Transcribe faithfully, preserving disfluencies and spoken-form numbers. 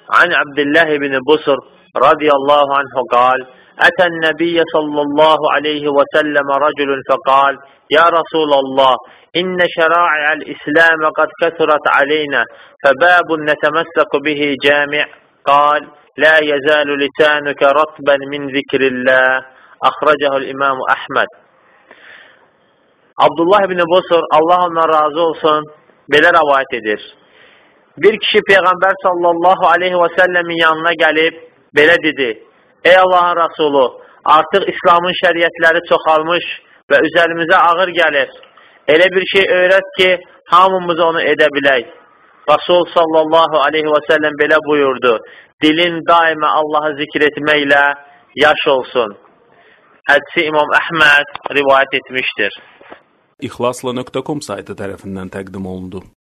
عن عبد الله بن بصر رضي الله عنه قال أتى النبي صلى الله عليه وسلم رجل فقال يا رسول الله إن شرائع الإسلام قد كثرت علينا فباب نتمسك به جامع قال لا يزال لسانك رطبا من ذكر الله أخرجه الإمام أحمد. Abdullah ibn Busr, Allah ondan razı olsun, belə rəvayət edir. Bir kişi Peyğəmbər sallallahu aleyhi və səlləmin yanına gəlib, belə dedi, ey Allahın Rasulü, artıq İslamın şəriətləri çoxalmış və üzərimizə ağır gəlir. Elə bir şey öyrət ki, hamımız onu edə bilək. Rasul sallallahu aleyhi və səlləm belə buyurdu, dilin daima Allahı zikr etməklə yaş olsun. Hədisi İmam Əhməd rivayət etmişdir. İhlasla nöqtə com saytı tərəfindən təqdim olundu.